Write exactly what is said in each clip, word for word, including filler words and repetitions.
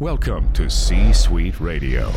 Welcome to C-Suite Radio.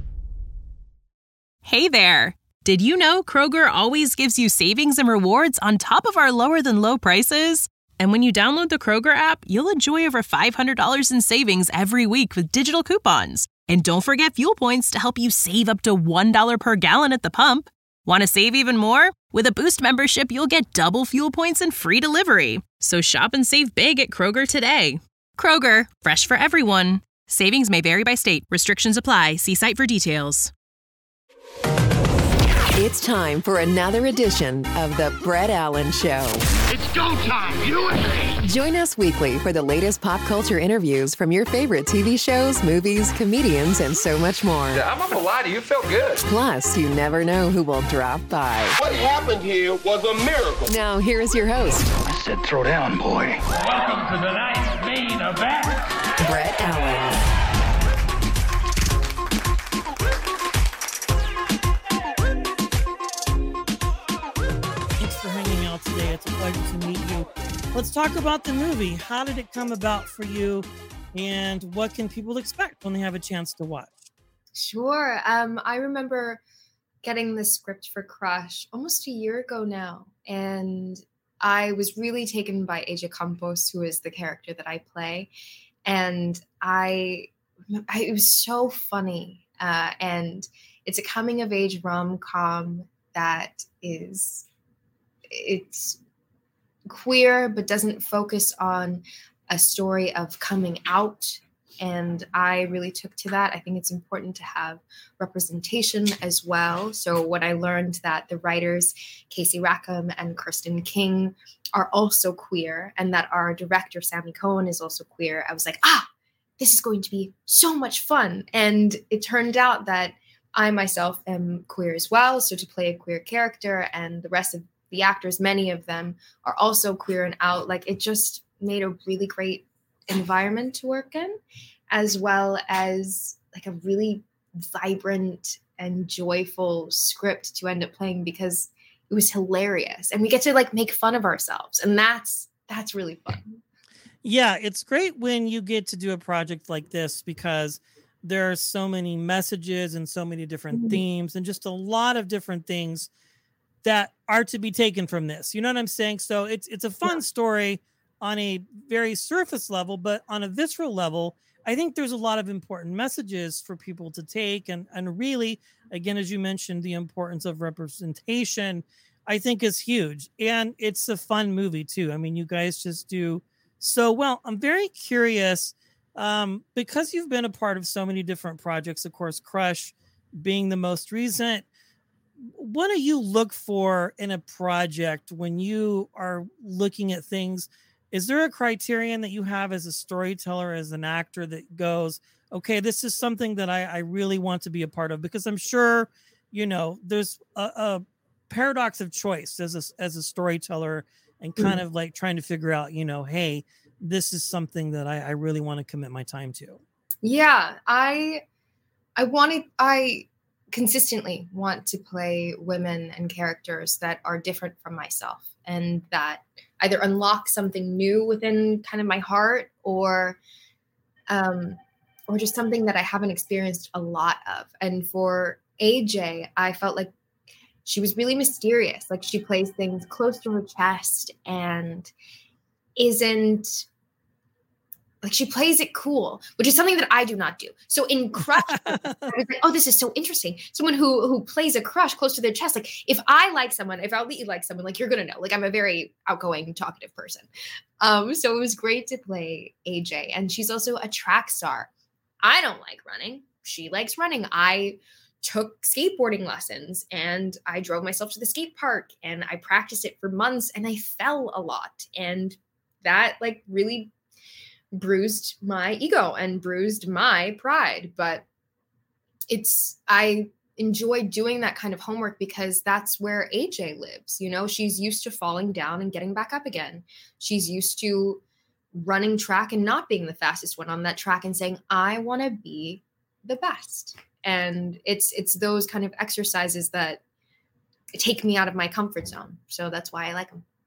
Hey there! Did you know Kroger always gives you savings and rewards on top of our lower-than-low prices? And when you download the Kroger app, you'll enjoy over five hundred dollars in savings every week with digital coupons. And don't forget fuel points to help you save up to one dollar per gallon at the pump. Want to save even more? With a Boost membership, you'll get double fuel points and free delivery. So shop and save big at Kroger today. Kroger, fresh for everyone. Savings may vary by state. Restrictions apply. See site for details. It's time for another edition of The Brett Allen Show. It's go time, U S A! Join us weekly for the latest pop culture interviews from your favorite T V shows, movies, comedians, and so much more. I'm not gonna lie to you, you felt good. Plus, you never know who will drop by. What happened here was a miracle. Now, here is your host. I said throw down, boy. Welcome to tonight's main event. Brett Allen. For hanging out today. It's a pleasure to meet you. Let's talk about the movie. How did it come about for you, and what can people expect when they have a chance to watch? Sure. Um, I remember getting the script for Crush almost a year ago now, and I was really taken by A J Campos, who is the character that I play, and I, I it was so funny, uh, and it's a coming-of-age rom-com that is. It's queer, but doesn't focus on a story of coming out. And I really took to that. I think it's important to have representation as well. So when I learned that the writers, Casey Rackham and Kirsten King, are also queer, and that our director, Sammy Cohen, is also queer, I was like, ah, this is going to be so much fun. And it turned out that I myself am queer as well. So to play a queer character, and the rest of the actors, many of them are also queer and out. Like, it just made a really great environment to work in, as well as like a really vibrant and joyful script to end up playing, because it was hilarious and we get to like make fun of ourselves. And that's, that's really fun. Yeah. It's great when you get to do a project like this, because there are so many messages and so many different mm-hmm. themes and just a lot of different things that are to be taken from this. You know what I'm saying? So it's it's a fun yeah. story on a very surface level, but on a visceral level, I think there's a lot of important messages for people to take. And, and really, again, as you mentioned, the importance of representation, I think is huge. And it's a fun movie too. I mean, you guys just do so well. I'm very curious, um, because you've been a part of so many different projects, of course, Crush being the most recent. What do you look for in a project when you are looking at things? Is there a criterion that you have as a storyteller, as an actor, that goes, okay, this is something that I, I really want to be a part of? Because I'm sure, you know, there's a, a paradox of choice as a, as a storyteller, and kind mm. of like trying to figure out, you know, hey, this is something that I, I really want to commit my time to. Yeah, I, I wanted, I, consistently want to play women and characters that are different from myself, and that either unlock something new within kind of my heart, or um, or just something that I haven't experienced a lot of. And for A J, I felt like she was really mysterious. Like, she plays things close to her chest and isn't like, she plays it cool, which is something that I do not do. So in Crush, I was like, oh, this is so interesting. Someone who who plays a crush close to their chest. Like, if I like someone, if Ali likes someone, like, you're going to know. Like, I'm a very outgoing, talkative person. Um, so it was great to play A J. And she's also a track star. I don't like running. She likes running. I took skateboarding lessons, and I drove myself to the skate park, and I practiced it for months, and I fell a lot. And that, like, really bruised my ego and bruised my pride. But it's, I enjoy doing that kind of homework, because that's where A J lives. You know, she's used to falling down and getting back up again. She's used to running track and not being the fastest one on that track, and saying, I want to be the best. And it's, it's those kind of exercises that take me out of my comfort zone. So that's why I like them.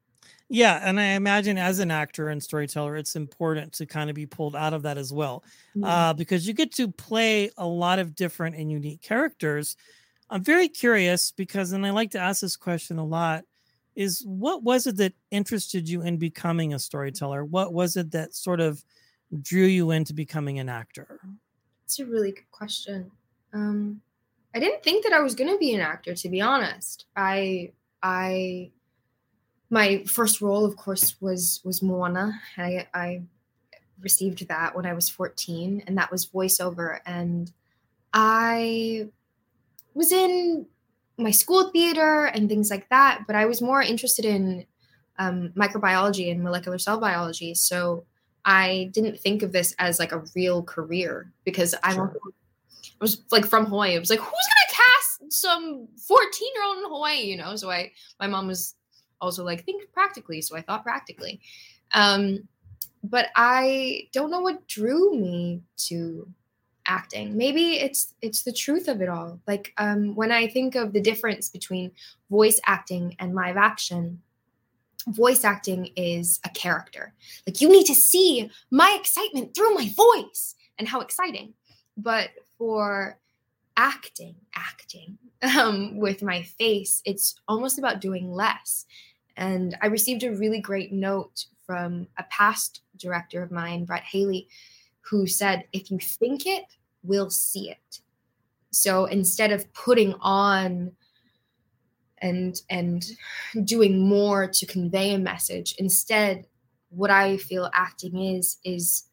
Yeah, and I imagine as an actor and storyteller, it's important to kind of be pulled out of that as well, Mm. uh, because you get to play a lot of different and unique characters. I'm very curious because, and I like to ask this question a lot, is what was it that interested you in becoming a storyteller? What was it that sort of drew you into becoming an actor? It's a really good question. Um, I didn't think that I was going to be an actor, to be honest. I, I, my first role, of course, was was Moana. I, I received that when I was fourteen, and that was voiceover. And I was in my school theater and things like that, but I was more interested in um, microbiology and molecular cell biology. So I didn't think of this as like a real career because I'm Sure. I was like from Hawaii. I was like, who's gonna cast some fourteen year old in Hawaii? You know, so I my mom was also like, think practically. So I thought practically. Um, but I don't know what drew me to acting. Maybe it's it's the truth of it all. Like um, when I think of the difference between voice acting and live action, voice acting is a character. Like you need to see my excitement through my voice and how exciting. But for acting, acting um, with my face, it's almost about doing less. And I received a really great note from a past director of mine, Brett Haley, who said, if you think it, we'll see it. So instead of putting on and and doing more to convey a message, instead, what I feel acting is, is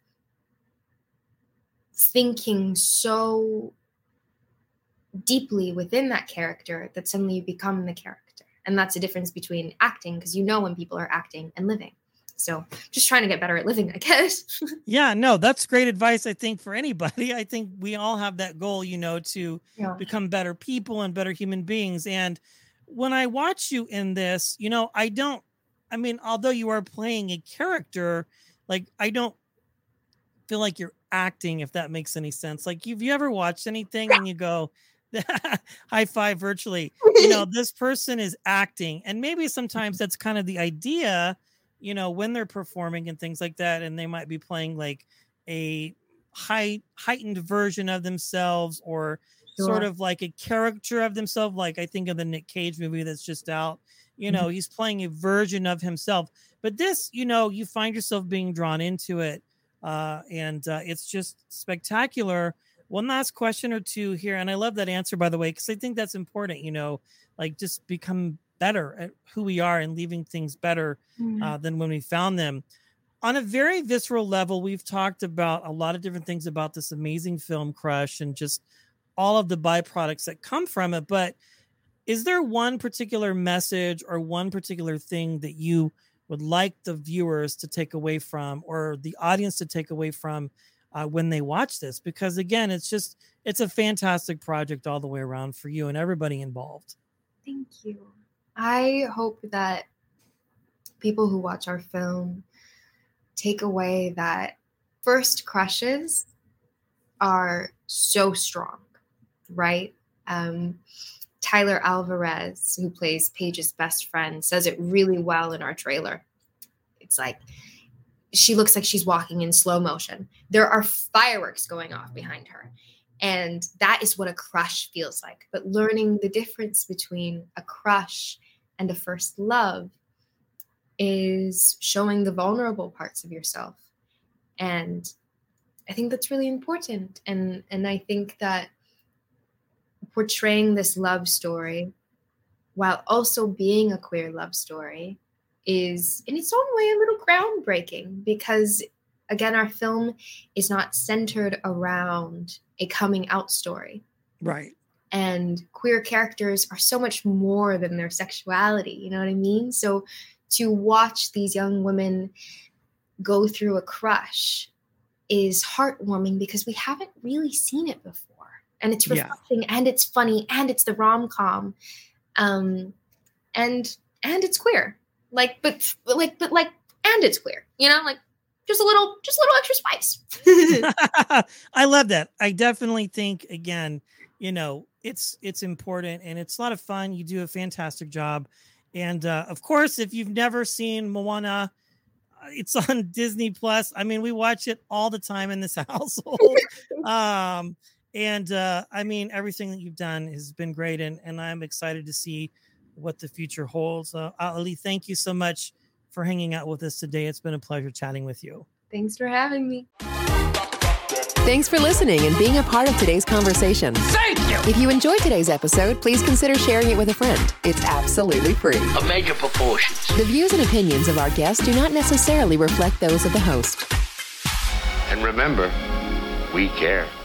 thinking so deeply within that character that suddenly you become the character. And that's the difference between acting, because you know when people are acting and living. So just trying to get better at living, I guess. Yeah, no, that's great advice, I think, for anybody. I think we all have that goal, you know, to Yeah. become better people and better human beings. And when I watch you in this, you know, I don't, I mean, although you are playing a character, like, I don't feel like you're acting, if that makes any sense. Like, have you ever watched anything and you go, high five virtually, you know, this person is acting? And maybe sometimes that's kind of the idea, you know, when they're performing and things like that, and they might be playing like a high heightened version of themselves, or Sure. sort of like a character of themselves. Like I think of the Nick Cage movie that's just out, you know, he's playing a version of himself. But this, you know, you find yourself being drawn into it. Uh, and uh, it's just spectacular. One last question or two here. And I love that answer, by the way, because I think that's important, you know, like just become better at who we are and leaving things better uh, than when we found them. On a very visceral level, we've talked about a lot of different things about this amazing film, Crush, and just all of the byproducts that come from it. But is there one particular message or one particular thing that you would like the viewers to take away from, or the audience to take away from uh, when they watch this? Because again, it's just, it's a fantastic project all the way around for you and everybody involved. Thank you. I hope that people who watch our film take away that first crushes are so strong, right? Um, Tyler Alvarez, who plays Paige's best friend, says it really well in our trailer. It's like, she looks like she's walking in slow motion. There are fireworks going off behind her. And that is what a crush feels like. But learning the difference between a crush and a first love is showing the vulnerable parts of yourself. And I think that's really important. And, and I think that portraying this love story while also being a queer love story is in its own way a little groundbreaking, because again, our film is not centered around a coming out story. Right. And queer characters are so much more than their sexuality. You know what I mean? So to watch these young women go through a crush is heartwarming because we haven't really seen it before. And it's refreshing, yeah. And it's funny, and it's the rom-com. Um, and and it's queer. Like, but like, but like, and it's queer, you know, like just a little, just a little extra spice. I love that. I definitely think, again, you know, it's, it's important and it's a lot of fun. You do a fantastic job. And uh, of course, if you've never seen Moana, it's on Disney Plus. I mean, we watch it all the time in this household. um, and uh, I mean, everything that you've done has been great. And, and I'm excited to see what the future holds. Uh, Ali, thank you so much for hanging out with us today. It's been a pleasure chatting with you. Thanks for having me. Thanks for listening and being a part of today's conversation. Thank you! If you enjoyed today's episode, please consider sharing it with a friend. It's absolutely free. Of major proportions. The views and opinions of our guests do not necessarily reflect those of the host. And remember, we care.